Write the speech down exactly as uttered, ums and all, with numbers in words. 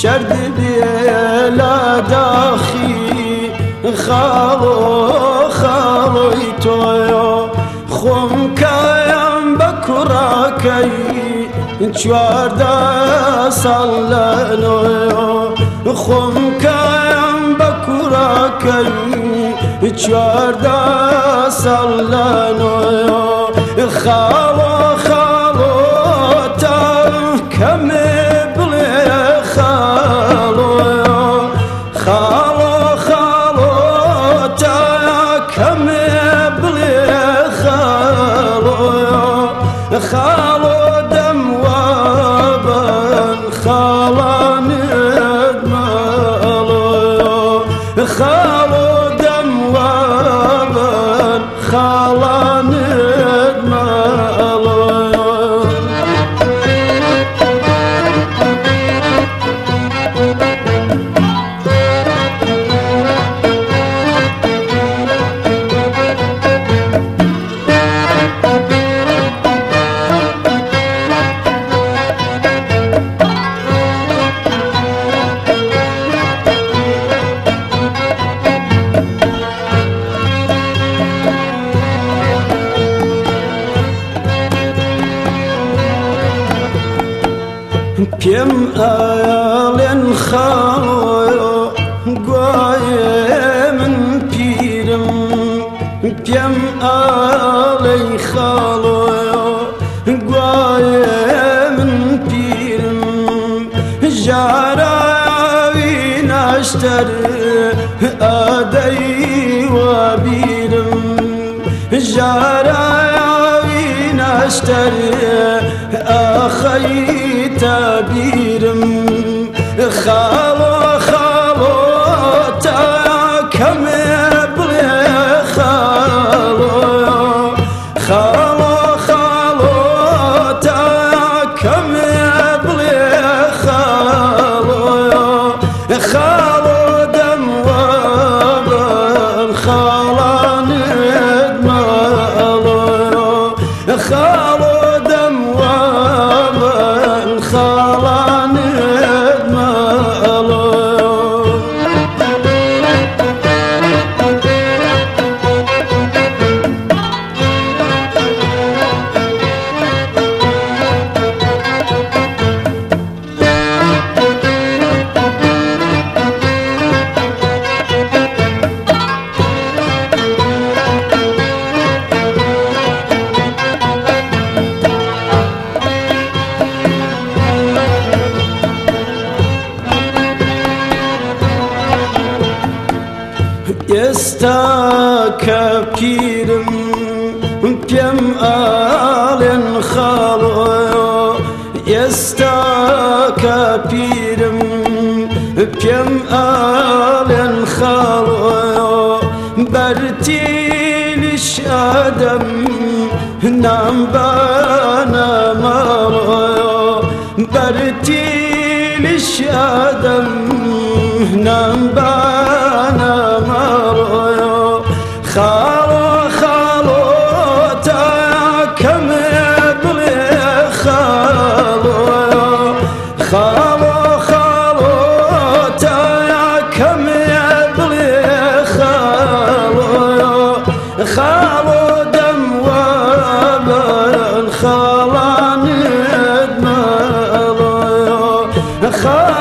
شرد بلا داخي خالو خالوی تویا خم کایم بکراکی چوارده سالنویا خم کایم بکراکی چوارده سالنویا خالو خالو تا کمی خالو دم وابن خالان ادمالو خالو دم وابن خالان ادمالو پیم آلن خالو گوی من پیرم پیم آلی خالو گوی من پیرم جاراوی ناشتر آدی و بیرم جاراوی ناشتر آخی تبيرم خالو خالو تا كم بلي خالو خالو خالو تا كم بلي خالو خالو دم وابن خالان ادمالو خالو دم وابن خالان ادمالو Esta kapirim piem alen khalo Esta kapirim piem alen khalo Bertiliş adam nam bana maro Bertiliş adam nam bana خالو خالو تا كم بلي خالو خالو خالو تا كم بلي خالو خالو دم وابن خالان ادمالو